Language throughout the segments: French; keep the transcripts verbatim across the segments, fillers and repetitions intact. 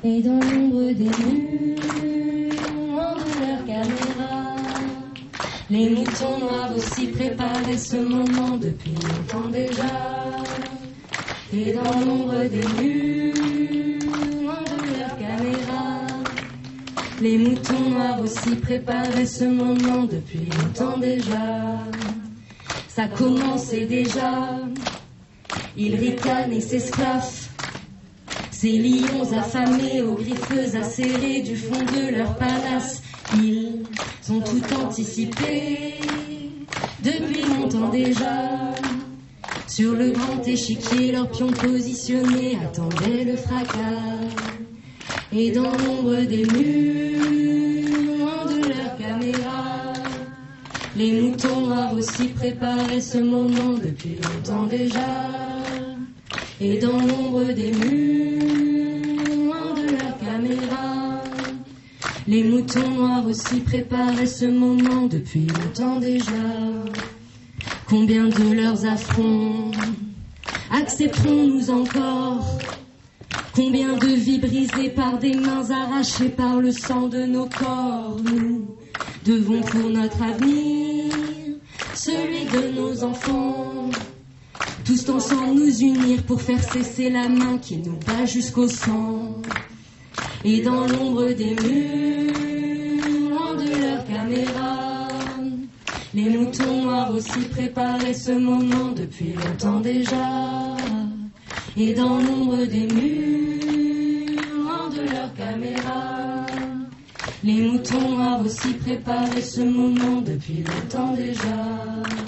Et dans l'ombre des murs, loin de leur caméra, les moutons noirs aussi préparaient ce moment depuis longtemps déjà. Et dans l'ombre des murs, loin de leur caméra, les moutons noirs aussi préparaient ce moment depuis longtemps déjà. Ça commençait déjà, ils ricanent et s'esclaffent, ces lions affamés aux griffes acérées du fond de leur palace. Ils ont tout anticipé depuis longtemps déjà. Sur le grand échiquier, leurs pions positionnés attendaient le fracas. Et dans l'ombre des murs, loin de leur caméra, les moutons noirs aussi préparaient ce moment depuis longtemps déjà. Et dans l'ombre des murs, loin de leur caméra, les moutons noirs aussi préparaient ce moment depuis longtemps déjà. Combien de leurs affronts accepterons-nous encore? Combien de vies brisées par des mains arrachées par le sang de nos corps? Nous devons pour notre avenir, celui de nos enfants, tous ensemble nous unir pour faire cesser la main qui nous bat jusqu'au sang. Et dans l'ombre des murs, loin de leur caméra, les moutons noirs aussi préparaient ce moment depuis longtemps déjà. Et dans l'ombre des murs, loin de leur caméra, les moutons noirs aussi préparaient ce moment depuis longtemps déjà.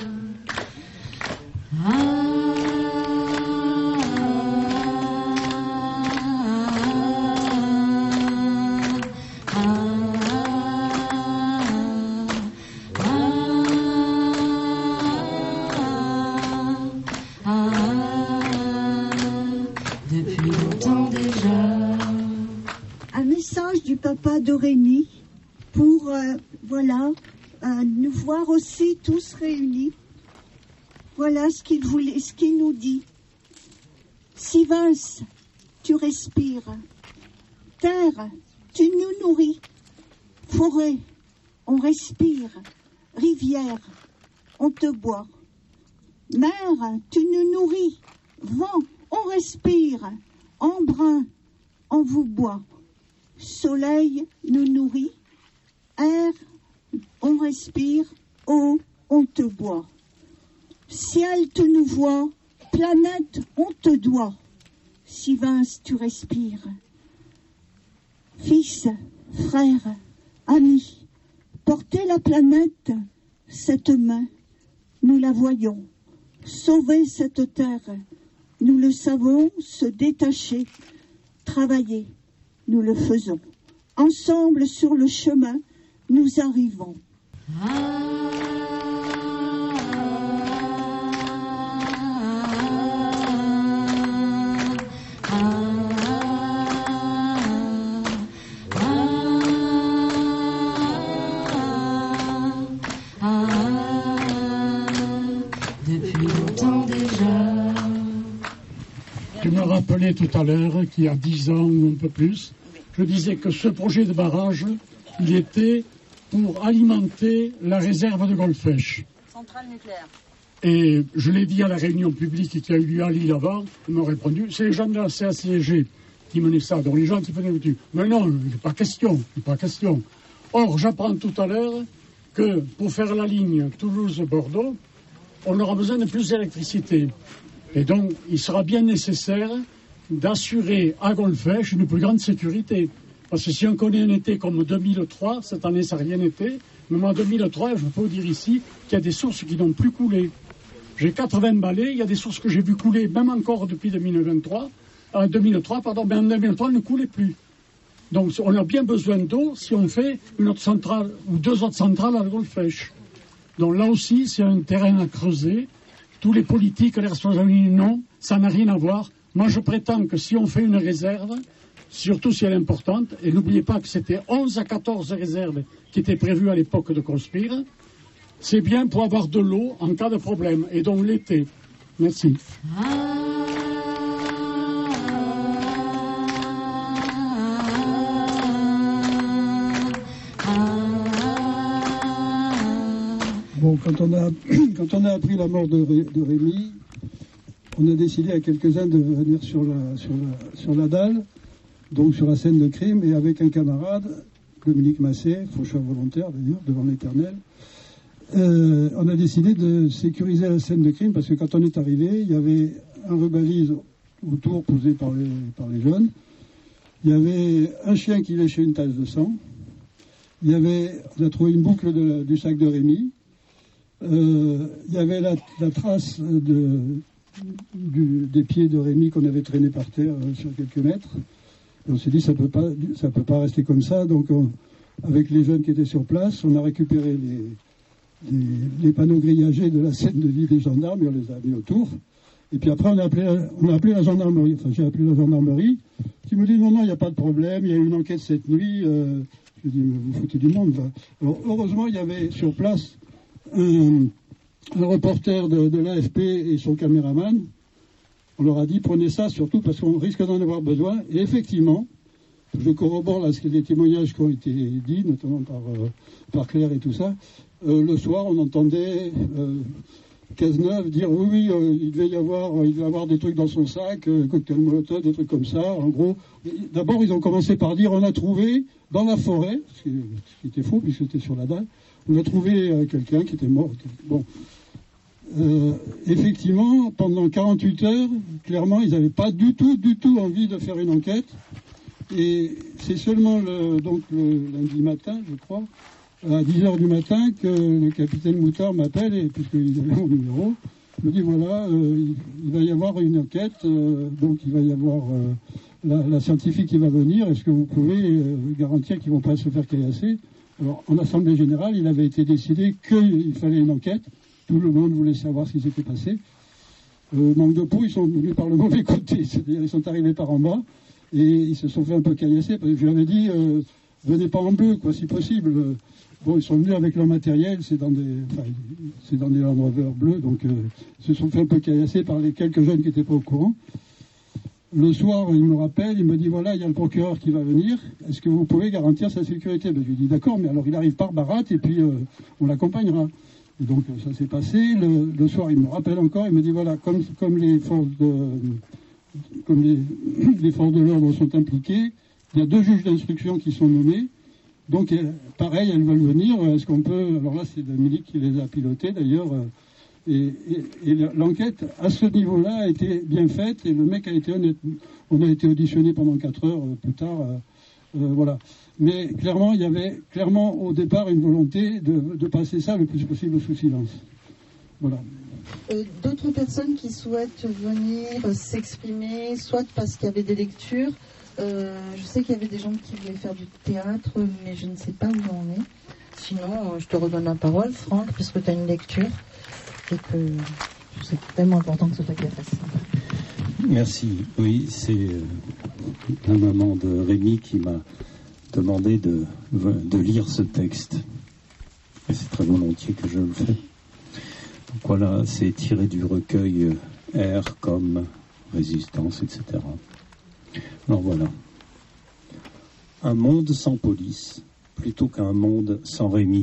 Ah. Papa de Rémi pour euh, voilà euh, nous voir aussi tous réunis. Voilà ce qu'il voulait, ce qu'il nous dit. Sivins, tu respires. Terre, tu nous nourris. Forêt, on respire. Rivière, on te boit. Mer, tu nous nourris. Vent, on respire. Embrun, on vous boit. Soleil nous nourrit, air, on respire, eau, on te boit. Ciel, tu nous vois, planète, on te doit. Sivins, tu respires. Fils, frères, amis, portez la planète, cette main, nous la voyons. Sauver cette terre, nous le savons, se détacher, travailler. Nous le faisons. Ensemble sur le chemin, nous arrivons. Ah. Depuis longtemps déjà. Tu me rappelais tout à l'heure qu'il y a dix ans ou un peu plus, je disais que ce projet de barrage, il était pour alimenter la réserve de Golfech. Centrale nucléaire. Et je l'ai dit à la réunion publique qui a eu lieu à Lille avant, ils m'ont répondu, c'est les gens de la C A C G qui menaient ça, donc les gens qui venaient au-dessus. Mais non, il n'est pas question, il n'est pas question. Or, j'apprends tout à l'heure que pour faire la ligne Toulouse-Bordeaux, on aura besoin de plus d'électricité. Et donc, il sera bien nécessaire d'assurer à Golfech une plus grande sécurité. Parce que si on connaît un été comme deux mille trois, cette année ça n'a rien été, mais en deux mille trois, je peux vous dire ici qu'il y a des sources qui n'ont plus coulé. J'ai quatre-vingts balais, il y a des sources que j'ai vues couler, même encore depuis deux mille vingt-trois, euh, deux mille trois, pardon, mais en deux mille trois, elles ne coulaient plus. Donc on a bien besoin d'eau si on fait une autre centrale, ou deux autres centrales à Golfech. Donc là aussi, c'est un terrain à creuser. Tous les politiques, les responsables, non, ça n'a rien à voir. Moi, je prétends que si on fait une réserve, surtout si elle est importante, et n'oubliez pas que c'était onze à quatorze réserves qui étaient prévues à l'époque de construire, c'est bien pour avoir de l'eau en cas de problème, et donc l'été. Merci. Ah. quand, on a, quand on a appris la mort de, Ré, de Rémi, on a décidé à quelques-uns de venir sur la, sur, la, sur la dalle, donc sur la scène de crime, et avec un camarade, Dominique Massé, faucheur volontaire d'ailleurs, devant l'Éternel, euh, on a décidé de sécuriser la scène de crime, parce que quand on est arrivé, il y avait un rubalise autour posé par les, par les jeunes, il y avait un chien qui léchait une tasse de sang, il y avait, on a trouvé une boucle de la, du sac de Rémi, euh, il y avait la, la trace de, du, des pieds de Rémi qu'on avait traînés par terre euh, sur quelques mètres. Et on s'est dit ça peut pas, ça peut pas rester comme ça. Donc on, avec les jeunes qui étaient sur place, on a récupéré les, les, les panneaux grillagés de la scène de vie des gendarmes et on les a mis autour. Et puis après on a appelé, la, on a appelé la gendarmerie. Enfin j'ai appelé la gendarmerie qui me dit non non il n'y a pas de problème, il y a eu une enquête cette nuit. Euh, je dis mais vous foutez du monde. Là. Alors heureusement il y avait sur place un, un reporter de, de l'A F P et son caméraman. On leur a dit prenez ça surtout parce qu'on risque d'en avoir besoin. Et effectivement, je corrobore là les témoignages qui ont été dits, notamment par, euh, par Claire et tout ça. Euh, le soir, on entendait euh, Cazeneuve dire oui, oui, euh, il devait y avoir, il devait avoir des trucs dans son sac, euh, cocktail molotov, des trucs comme ça. En gros, d'abord ils ont commencé par dire on a trouvé dans la forêt, ce qui, ce qui était faux puisque c'était sur la dalle, on a trouvé euh, quelqu'un qui était mort. Bon. Euh, effectivement, pendant quarante-huit heures, clairement, ils n'avaient pas du tout, du tout envie de faire une enquête. Et c'est seulement le, donc le lundi matin, je crois, à dix heures du matin, que le capitaine Moutard m'appelle, et puisqu'il avait mon numéro, me dit voilà, euh, il, il va y avoir une enquête, euh, donc il va y avoir euh, la, la scientifique qui va venir. Est-ce que vous pouvez euh, garantir qu'ils ne vont pas se faire caillasser? Alors, en Assemblée Générale, il avait été décidé qu'il fallait une enquête. Tout le monde voulait savoir ce qui s'était passé. Euh, manque de peau, ils sont venus par le mauvais côté. C'est-à-dire, ils sont arrivés par en bas et ils se sont fait un peu caillasser. Parce que je leur avais dit, euh, venez pas en bleu, quoi, si possible. Bon, ils sont venus avec leur matériel, c'est dans des, enfin, c'est dans des Land Rover bleus, donc euh, ils se sont fait un peu caillasser par les quelques jeunes qui n'étaient pas au courant. Le soir, il me rappelle, il me dit, voilà, il y a le procureur qui va venir, est-ce que vous pouvez garantir sa sécurité? Ben, je lui dis, d'accord, mais alors il arrive par baratte et puis euh, on l'accompagnera. Et donc ça s'est passé. Le, le soir, il me rappelle encore, il me dit voilà, comme, comme les forces de, comme les, les forces de l'ordre sont impliquées, il y a deux juges d'instruction qui sont nommés. Donc pareil, elles veulent venir. Est-ce qu'on peut? Alors là, c'est Dominique qui les a pilotés d'ailleurs. Et, et, et l'enquête à ce niveau-là a été bien faite et le mec a été honnête. On a été auditionné pendant quatre heures plus tard. Euh, euh, voilà. Mais clairement, il y avait clairement au départ une volonté de, de passer ça le plus possible sous silence. Voilà. Euh, D'autres personnes qui souhaitent venir s'exprimer, soit parce qu'il y avait des lectures. Euh, je sais qu'il y avait des gens qui voulaient faire du théâtre, mais je ne sais pas où on est. Sinon, je te redonne la parole, Franck, puisque tu as une lecture et que c'est tellement important que ce soit qui la fasse. Merci. Oui, c'est la maman de Rémi qui m'a demandé de, de lire ce texte. Et c'est très volontiers que je le fais. Donc voilà, c'est tiré du recueil R comme résistance, et cetera. Alors voilà. Un monde sans police, plutôt qu'un monde sans Rémi.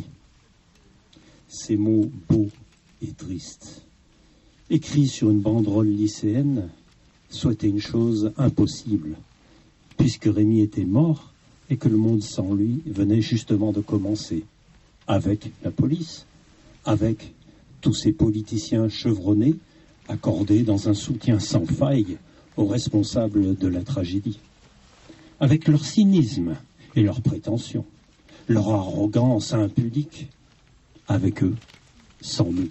Ces mots beaux et tristes, écrits sur une banderole lycéenne, souhaitaient une chose impossible, puisque Rémi était mort et que le monde sans lui venait justement de commencer, avec la police, avec tous ces politiciens chevronnés, accordés dans un soutien sans faille aux responsables de la tragédie, avec leur cynisme et leurs prétentions, leur arrogance impudique, avec eux, sans nous.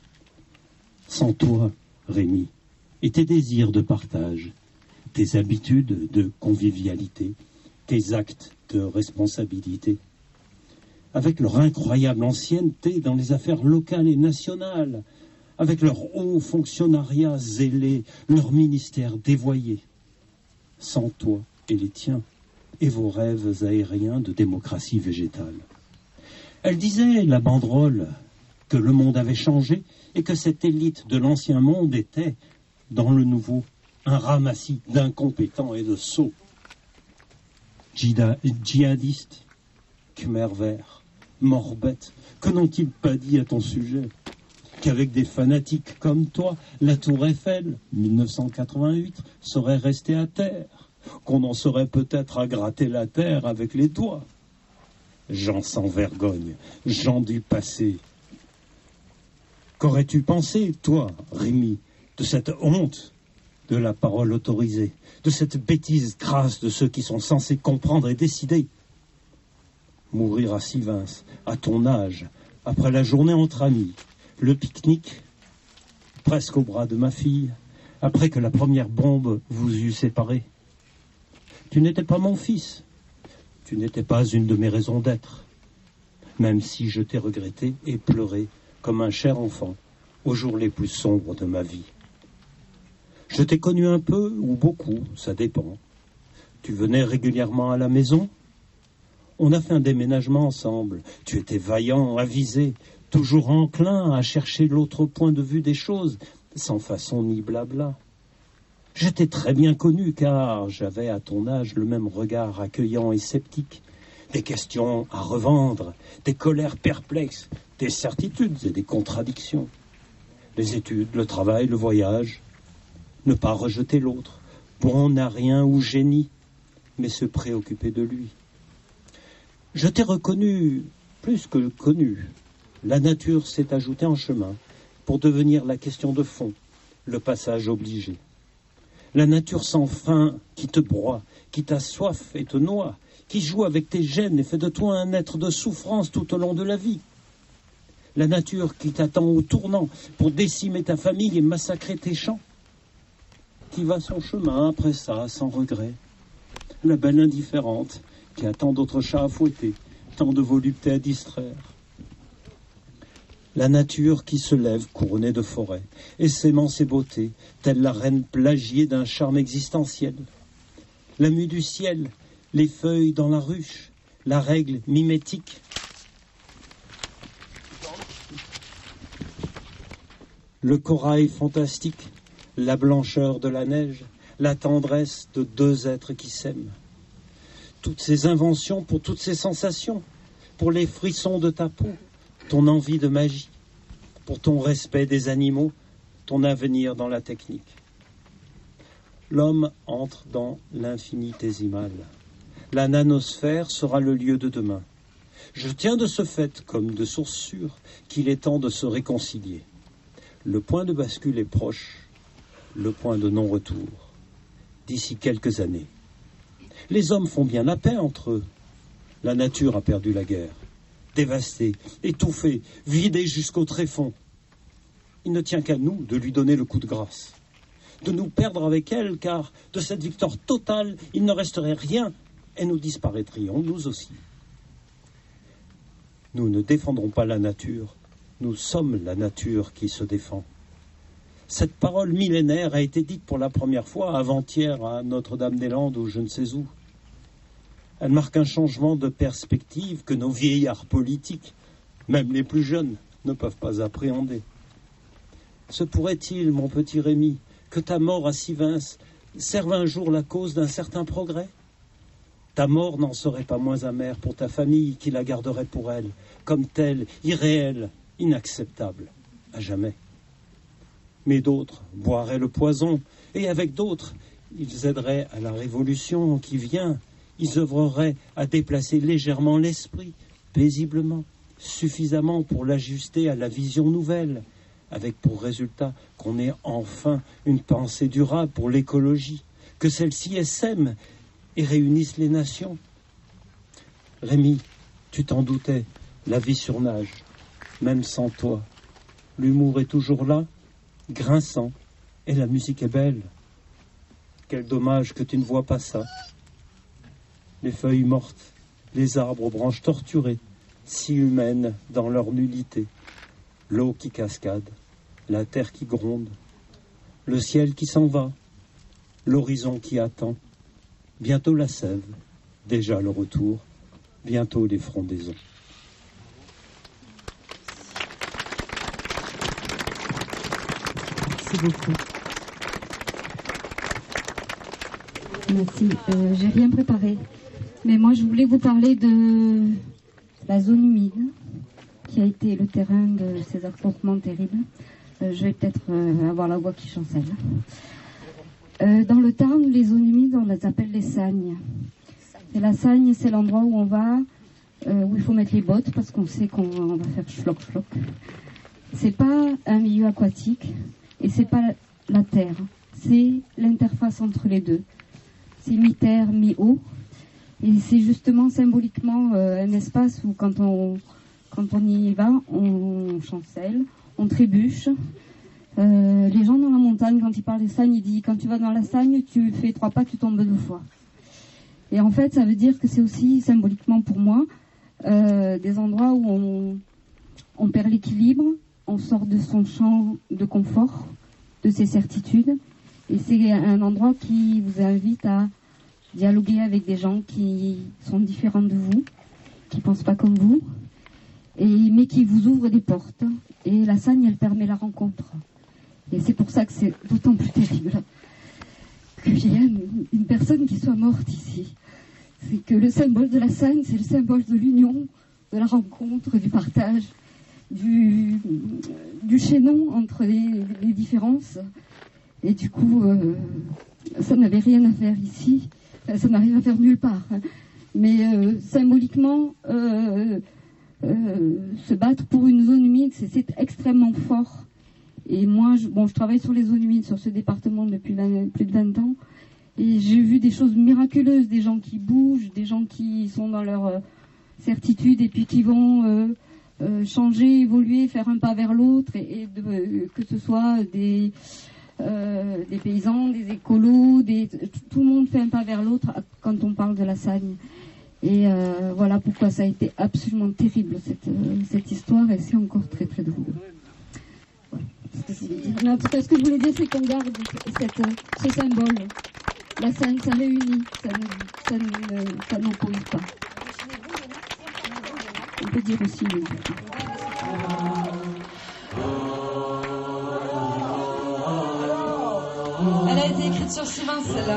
Sans toi, Rémi, et tes désirs de partage, tes habitudes de convivialité, tes actes de responsabilité, avec leur incroyable ancienneté dans les affaires locales et nationales, avec leur haut fonctionnariat zélé, leur ministère dévoyé. Sans toi et les tiens, et vos rêves aériens de démocratie végétale. Elle disait, la banderole, que le monde avait changé et que cette élite de l'ancien monde était, dans le nouveau, un ramassis d'incompétents et de sots. Djihad, djihadistes, Khmer verts, morts bêtes, que n'ont-ils pas dit à ton sujet? qu'avec des fanatiques comme toi, la Tour Eiffel, mille neuf cent quatre-vingt-huit, serait restée à terre, qu'on en serait peut-être à gratter la terre avec les doigts. Gens sans vergogne, gens du passé. Qu'aurais-tu pensé, toi, Rémi, de cette honte de la parole autorisée, de cette bêtise crasse de ceux qui sont censés comprendre et décider? Mourir à Sivins, à ton âge, après la journée entre amis, le pique-nique, presque au bras de ma fille, après que la première bombe vous eût séparés. Tu n'étais pas mon fils, tu n'étais pas une de mes raisons d'être, même si je t'ai regretté et pleuré comme un cher enfant aux jours les plus sombres de ma vie. Je t'ai connu un peu ou beaucoup, ça dépend. Tu venais régulièrement à la maison. On a fait un déménagement ensemble. Tu étais vaillant, avisé, toujours enclin à chercher l'autre point de vue des choses, sans façon ni blabla. Je t'ai très bien connu, car j'avais à ton âge le même regard accueillant et sceptique. Des questions à revendre, des colères perplexes, des certitudes et des contradictions. Les études, le travail, le voyage. Ne pas rejeter l'autre, bon à rien ou génie, mais se préoccuper de lui. Je t'ai reconnu plus que connu. La nature s'est ajoutée en chemin pour devenir la question de fond, le passage obligé. La nature sans fin qui te broie, qui t'a soif et te noie, qui joue avec tes gènes et fait de toi un être de souffrance tout au long de la vie. La nature qui t'attend au tournant pour décimer ta famille et massacrer tes champs. Qui va son chemin après ça, sans regret. La belle indifférente, qui a tant d'autres chats à fouetter, tant de volupté à distraire. La nature qui se lève couronnée de forêts, et s'aimant ses beautés, telle la reine plagiée d'un charme existentiel. La mue du ciel, les feuilles dans la ruche, la règle mimétique. Le corail fantastique, la blancheur de la neige, la tendresse de deux êtres qui s'aiment. Toutes ces inventions pour toutes ces sensations, pour les frissons de ta peau, ton envie de magie, pour ton respect des animaux, ton avenir dans la technique. L'homme entre dans l'infinitésimal. La nanosphère sera le lieu de demain. Je tiens de ce fait, comme de source sûre, qu'il est temps de se réconcilier. Le point de bascule est proche, le point de non-retour, d'ici quelques années. Les hommes font bien la paix entre eux. La nature a perdu la guerre, dévastée, étouffée, vidée jusqu'au tréfonds. Il ne tient qu'à nous de lui donner le coup de grâce, de nous perdre avec elle, car de cette victoire totale, il ne resterait rien et nous disparaîtrions, nous aussi. Nous ne défendrons pas la nature, nous sommes la nature qui se défend. Cette parole millénaire a été dite pour la première fois avant-hier à Notre-Dame-des-Landes ou je ne sais où. Elle marque un changement de perspective que nos vieillards politiques, même les plus jeunes, ne peuvent pas appréhender. Se pourrait-il, mon petit Rémi, que ta mort à Sivins serve un jour la cause d'un certain progrès? Ta mort n'en serait pas moins amère pour ta famille qui la garderait pour elle, comme telle, irréelle, inacceptable, à jamais. Mais d'autres boiraient le poison, et avec d'autres, ils aideraient à la révolution qui vient, ils œuvreraient à déplacer légèrement l'esprit, paisiblement, suffisamment pour l'ajuster à la vision nouvelle, avec pour résultat qu'on ait enfin une pensée durable pour l'écologie, que celle-ci essaime et réunisse les nations. Rémi, tu t'en doutais, la vie surnage, même sans toi. L'humour est toujours là, grinçant, et la musique est belle. Quel dommage que tu ne vois pas ça. Les feuilles mortes, les arbres aux branches torturées, si humaines dans leur nullité, l'eau qui cascade, la terre qui gronde, le ciel qui s'en va, l'horizon qui attend, bientôt la sève, déjà le retour, bientôt les frondaisons. Merci beaucoup. Merci. Euh, j'ai rien préparé. Mais moi, je voulais vous parler de la zone humide, qui a été le terrain de ces affrontements terribles, euh, je vais peut-être euh, avoir la voix qui chancelle. Euh, dans le Tarn, les zones humides, on les appelle les sagnes. Et la sagne, c'est l'endroit où on va, euh, où il faut mettre les bottes parce qu'on sait qu'on va faire schlock schlock. C'est pas un milieu aquatique et c'est pas la, la terre, c'est l'interface entre les deux. C'est mi-terre, mi-eau. Et c'est justement symboliquement euh, un espace où quand on, quand on y va, on chancelle, on trébuche. Euh, les gens dans la montagne, quand ils parlent des sagnes, ils disent quand tu vas dans la sagne, tu fais trois pas, tu tombes deux fois. Et en fait, ça veut dire que c'est aussi symboliquement pour moi euh, des endroits où on, on perd l'équilibre, on sort de son champ de confort, de ses certitudes. Et c'est un endroit qui vous invite à dialoguer avec des gens qui sont différents de vous, qui ne pensent pas comme vous, et, mais qui vous ouvrent des portes. Et la sagne, elle permet la rencontre. Et c'est pour ça que c'est d'autant plus terrible qu'il y a une, une personne qui soit morte ici. C'est que le symbole de la sagne, c'est le symbole de l'union, de la rencontre, du partage, du, du chaînon entre les, les différences. Et du coup, euh, ça n'avait rien à faire ici. Enfin, ça n'arrive à faire nulle part. Hein. Mais euh, symboliquement, euh, euh, se battre pour une zone humide, c'est, c'est extrêmement fort. Et moi, je, bon, je travaille sur les zones humides, sur ce département depuis vingt, plus de vingt ans. Et j'ai vu des choses miraculeuses, des gens qui bougent, des gens qui sont dans leur euh, certitude et puis qui vont euh, euh, changer, évoluer, faire un pas vers l'autre. Et, et de, euh, que ce soit des... Euh, des paysans, des écolos, des, tout le monde fait un pas vers l'autre quand on parle de la Sagne. Et euh, voilà pourquoi ça a été absolument terrible cette, euh, cette histoire, et c'est encore très très drôle. Voilà ce que je voulais dire. Mais en tout cas, ce que je voulais dire, c'est qu'on garde cette, ce symbole. La Sagne, ça réunit, ça, ça, ça n'oppose pas. On peut dire aussi oui. Elle a été écrite sur ciment, celle-là.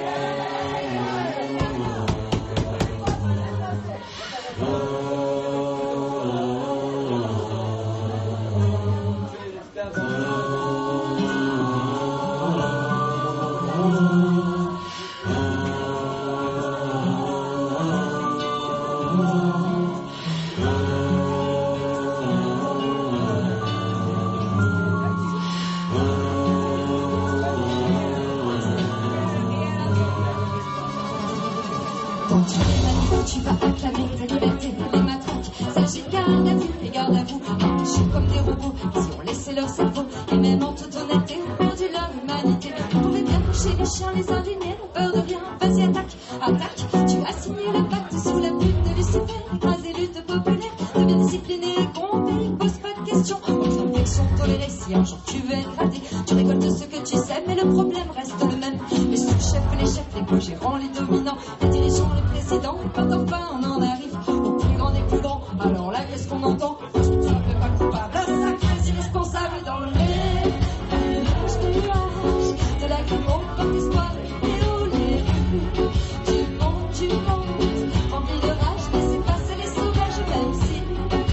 Tu vas acclamer ta liberté, les matraques, s'agit garde à vue et garde à vous. Je suis comme des robots qui ont laissé leur cerveau et même en toute honnêteté ont perdu leur humanité. Vous pouvez bien coucher les chiens, les indignés, n'ont peur de rien. Vas-y, attaque, attaque. Tu as signé le pacte sous la plume de Lucifer, écraser lutte populaire, deviens discipliné et compté, pose pas de questions. Aucune fiction tolérée, si un jour tu veux être raté, tu récoltes ce que tu sais, mais le problème reste le même. Les sous-chefs, les chefs, les co-gérants, les dominants, les dirigeants, les présidents, et quand enfin on en arrive au plus grand des plus grands, alors là qu'est-ce qu'on entend? Ça fait pas coupable, un sacré irresponsable dans le nez. Nuage de nuage, de la grippe au porte espoir, et où les rues du monde, du monde, remplis de rage, laissez passer les sauvages, même si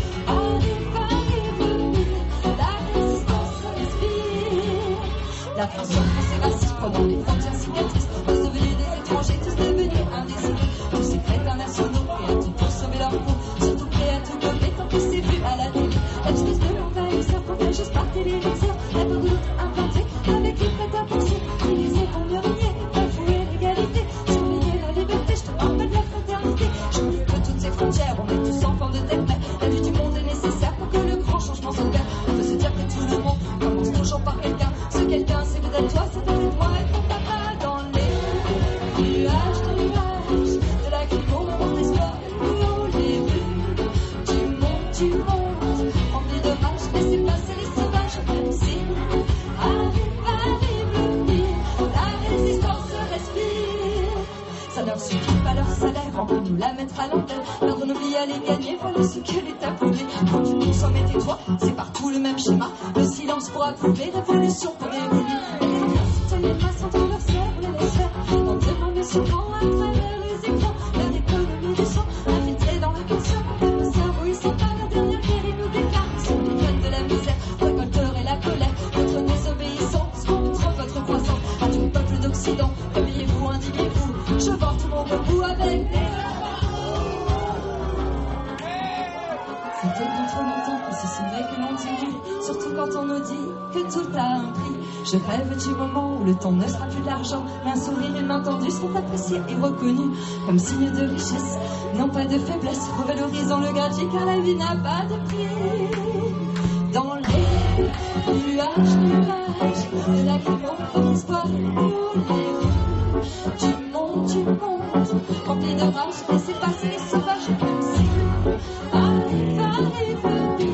arrive, arrive, la résistance respire. La tension c'est raciste pendant les frontières cicatrices, tous devenus des étrangers, tous devenus indésirés, tous ces prêts internationaux et à tout pour sauver leur peau, surtout prêts à tout donner tant que c'est vu à la télé. L'espèce de l'envahisseur protège par téléviseur, la peau de l'autre implantée avec les prêts à penser, divisés pour mieux régner, bafouer l'égalité, surveiller la liberté, je te parle pas de la fraternité, je me dis que toutes ces frontières, on est tous enfants de terre, mais la vue du monde est nécessaire pour que le grand changement s'opère. On peut se dire que tout le monde commence toujours par quelqu'un, ce quelqu'un c'est peut-être toi, c'est peut-être moi et ton papa dans les nuages de nuages, de la grippe au porte espoir, où les rues du monde, du monde, remplis de rage, laissez passer les sauvages, même si arrive, arrive le pire, la résistance respire. Ça leur suffit pas leur salaire, on peut nous la mettre à l'antenne, perdre nos vies à les gagner, voilà ce que l'État voulait. Quand tu consommes et tais-toi, c'est partout le même schéma, le silence pour approuver, révolution pour évoluer. Et les biens se les masses entre leurs cercles et les sphères, dans des mains souvent à travers les écrans, leur économie du sang, infiltrée dans la conscience, le cerveau il sent pas la dernière guerre, il nous l'Occident. Réveillez-vous, indignez-vous, je porte mon bout avec des... C'était bien trop longtemps que ce n'est que l'anti, surtout quand on nous dit que tout a un prix. Je rêve du moment où le temps ne sera plus de l'argent, mais un sourire et une main tendue seront appréciés et reconnus comme signe de richesse, non pas de faiblesse, revalorisant le gratuit car la vie n'a pas de prix. Dans les nuages, nuages, de la grande espoir pour les rues du monde, du monde, rempli de rage, laissez passer les sauvages comme si arrive, arrive le pire.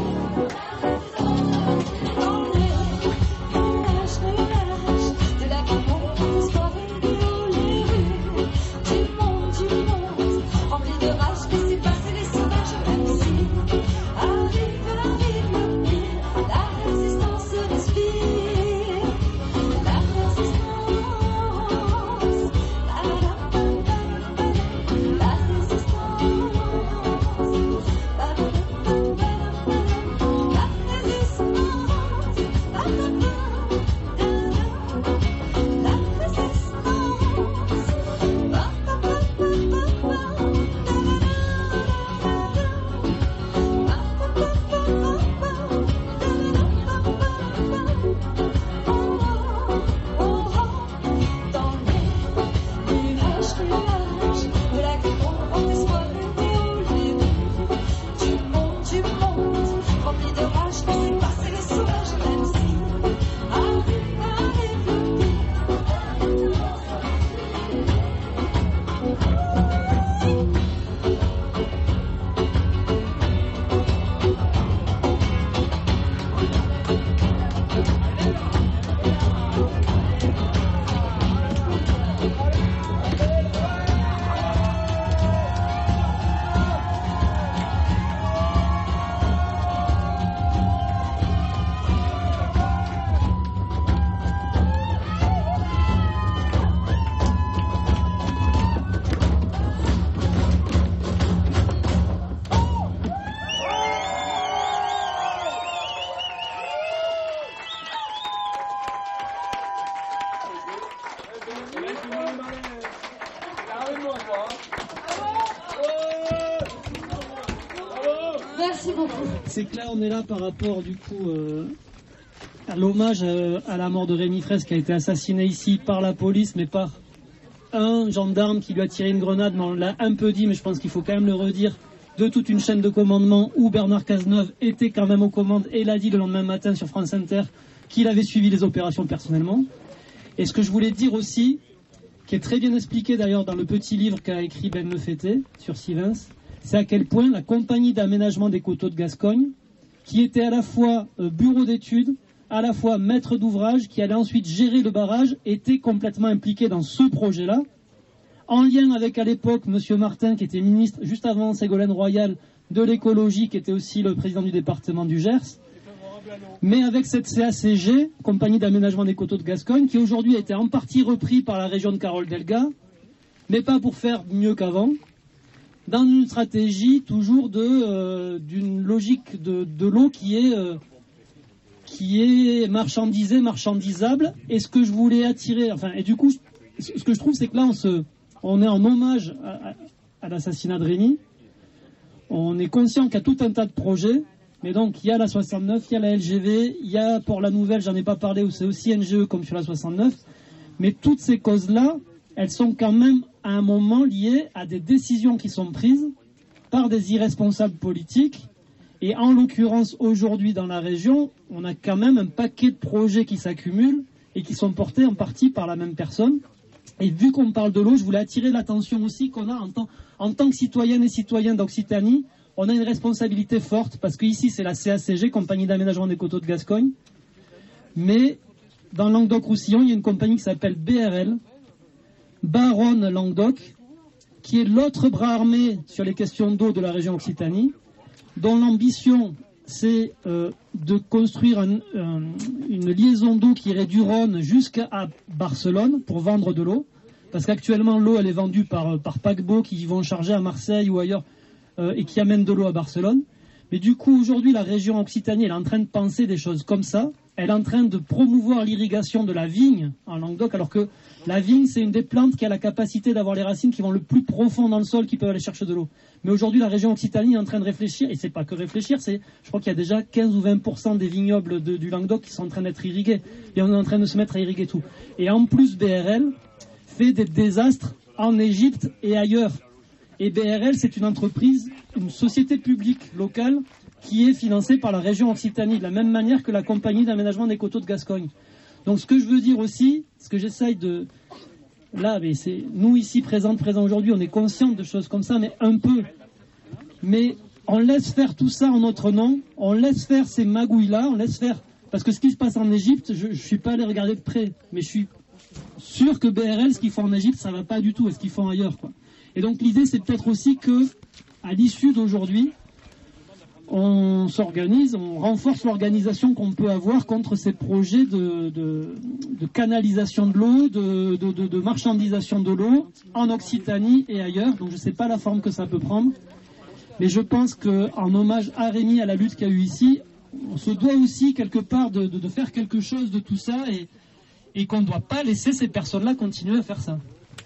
Dans les nuages, nuages, de la grande espoir pour les rues du monde, du monde, rempli de rage, laissez passer les sauvages comme si arrive, arrive le pire. La résistance respire, la résistance, la, la, la, la résistance, la, la, Merci beaucoup. C'est que là, on est là par rapport, du coup, euh, à l'hommage euh, à la mort de Rémi Fraisse, qui a été assassiné ici par la police, mais par un gendarme qui lui a tiré une grenade. Mais on l'a un peu dit, mais je pense qu'il faut quand même le redire, de toute une chaîne de commandement où Bernard Cazeneuve était quand même aux commandes et l'a dit le lendemain matin sur France Inter qu'il avait suivi les opérations personnellement. Et ce que je voulais dire aussi, qui est très bien expliqué d'ailleurs dans le petit livre qu'a écrit Ben Lefetté sur Sivens, c'est à quel point la compagnie d'aménagement des coteaux de Gascogne, qui était à la fois euh, bureau d'études, à la fois maître d'ouvrage, qui allait ensuite gérer le barrage, était complètement impliqué dans ce projet-là, en lien avec à l'époque M. Martin, qui était ministre juste avant Ségolène Royal de l'écologie, qui était aussi le président du département du Gers, mais avec cette C A C G, compagnie d'aménagement des coteaux de Gascogne, qui aujourd'hui a été en partie repris par la région de Carole-Delga, mais pas pour faire mieux qu'avant, dans une stratégie toujours de euh, d'une logique de, de l'eau qui est euh, qui est marchandisée, marchandisable. Et ce que je voulais attirer, enfin, et du coup, ce que je trouve, c'est que là, on se, on est en hommage à, à, à l'assassinat de Rémi. On est conscient qu'il y a tout un tas de projets, mais donc il y a la soixante-neuf, il y a la L G V, il y a Port-la-Nouvelle, j'en ai pas parlé, où c'est aussi N G E comme sur la soixante-neuf. Mais toutes ces causes-là, elles sont quand même à un moment liées à des décisions qui sont prises par des irresponsables politiques. Et en l'occurrence, aujourd'hui dans la région, on a quand même un paquet de projets qui s'accumulent et qui sont portés en partie par la même personne. Et vu qu'on parle de l'eau, je voulais attirer l'attention aussi qu'on a en tant, en tant que citoyennes et citoyens d'Occitanie, on a une responsabilité forte, parce qu'ici c'est la C A C G, Compagnie d'aménagement des coteaux de Gascogne, mais dans Languedoc-Roussillon, il y a une compagnie qui s'appelle B R L, Baronne Languedoc, qui est l'autre bras armé sur les questions d'eau de la région Occitanie, dont l'ambition c'est euh, de construire un, un, une liaison d'eau qui irait du Rhône jusqu'à Barcelone pour vendre de l'eau, parce qu'actuellement l'eau elle est vendue par, par paquebots qui vont charger à Marseille ou ailleurs euh, et qui amènent de l'eau à Barcelone. Mais du coup aujourd'hui la région Occitanie elle est en train de penser des choses comme ça, elle est en train de promouvoir l'irrigation de la vigne en Languedoc, alors que la vigne, c'est une des plantes qui a la capacité d'avoir les racines qui vont le plus profond dans le sol, qui peuvent aller chercher de l'eau. Mais aujourd'hui, la région Occitanie est en train de réfléchir, et c'est pas que réfléchir, c'est, je crois qu'il y a déjà quinze ou vingt pour cent des vignobles de, du Languedoc qui sont en train d'être irrigués, et on est en train de se mettre à irriguer tout. Et en plus, B R L fait des désastres en Égypte et ailleurs. Et B R L, c'est une entreprise, une société publique locale, qui est financée par la région Occitanie, de la même manière que la compagnie d'aménagement des coteaux de Gascogne. Donc ce que je veux dire aussi, ce que j'essaye de... Là, mais c'est nous ici présents, présents aujourd'hui, on est conscients de choses comme ça, mais un peu. Mais on laisse faire tout ça en notre nom, on laisse faire ces magouilles-là, on laisse faire... Parce que ce qui se passe en Égypte, je ne suis pas allé regarder de près, mais je suis sûr que B R L, ce qu'ils font en Égypte, ça ne va pas du tout à ce qu'ils font ailleurs, quoi. Et donc l'idée, c'est peut-être aussi que, à l'issue d'aujourd'hui, on s'organise, on renforce l'organisation qu'on peut avoir contre ces projets de, de, de canalisation de l'eau, de, de, de, de marchandisation de l'eau en Occitanie et ailleurs. Donc je ne sais pas la forme que ça peut prendre, mais je pense qu'en hommage à Rémi, à la lutte qu'il y a eu ici, on se doit aussi quelque part de, de, de faire quelque chose de tout ça et, et qu'on ne doit pas laisser ces personnes-là continuer à faire ça.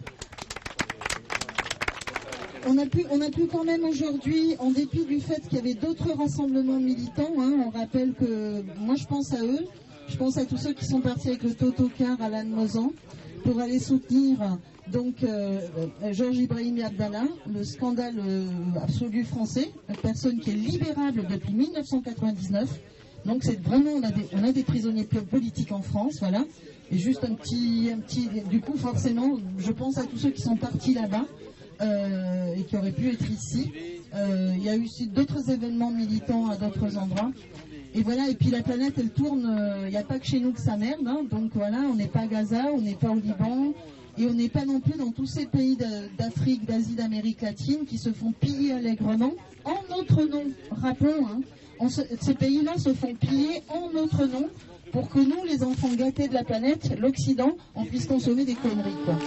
On a pu, on a pu quand même aujourd'hui, en dépit du fait qu'il y avait d'autres rassemblements militants, hein, on rappelle que, moi je pense à eux, je pense à tous ceux qui sont partis avec le Totocar à Lannemezan pour aller soutenir donc euh, Georges Ibrahimi Abdallah, le scandale euh, absolu français, une personne qui est libérable depuis mille neuf cent quatre-vingt-dix-neuf. Donc c'est vraiment, on a, des, on a des prisonniers politiques en France, voilà. Et juste un petit, un petit, du coup forcément, je pense à tous ceux qui sont partis là-bas. Euh, et qui aurait pu être ici. Euh, il y a eu aussi d'autres événements militants à d'autres endroits. Et voilà, et puis la planète, elle tourne, il euh, n'y a pas que chez nous que ça merde, hein, donc voilà, on n'est pas à Gaza, on n'est pas au Liban, et on n'est pas non plus dans tous ces pays d'Afrique, d'Asie, d'Amérique latine qui se font piller allègrement en notre nom. Rappelons, hein, on se, ces pays-là se font piller en notre nom pour que nous, les enfants gâtés de la planète, l'Occident, on puisse consommer des conneries, quoi.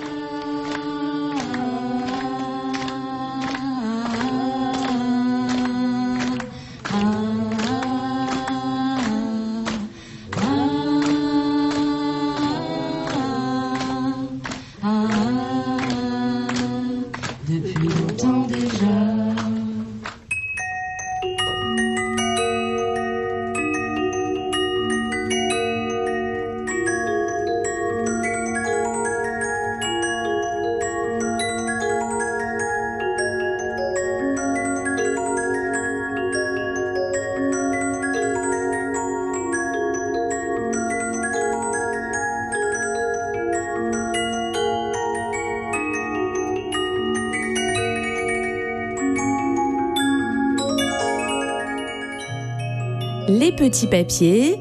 Les petits papiers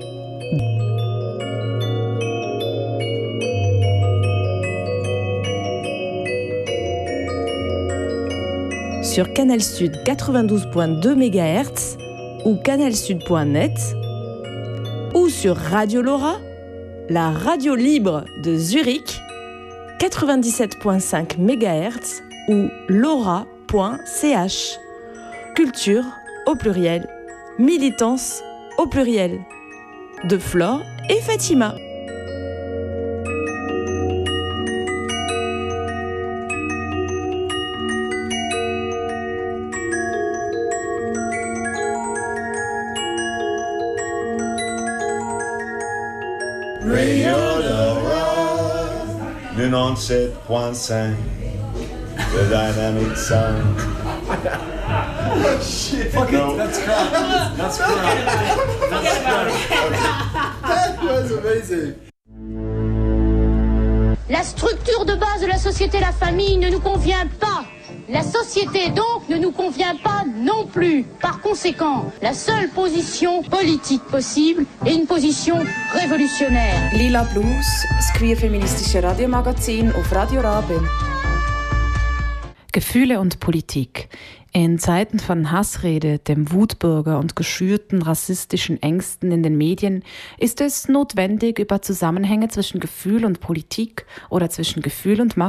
sur Canal Sud quatre-vingt-douze virgule deux mégahertz ou canalsud point net ou sur Radio Laura, la radio libre de Zurich, quatre-vingt-dix-sept virgule cinq mégahertz ou laura point c h. Culture au pluriel, militance au pluriel, de Flore et Fatima. Radio Laura, quatre-vingt-dix-sept virgule cinq, the dynamic sound. Shit, fuck no. it, that's crap. That's crap. That's crap. That was amazing. La structure de base de la société, la famille, ne nous convient pas. La société, donc, ne nous convient pas non plus. Par conséquent, la seule position politique possible est une position révolutionnaire. Lila Blues, das queer-feministische Radiomagazin auf Radio Rabe. Gefühle und Politik. In Zeiten von Hassrede, dem Wutbürger und geschürten rassistischen Ängsten in den Medien ist es notwendig, über Zusammenhänge zwischen Gefühl und Politik oder zwischen Gefühl und Macht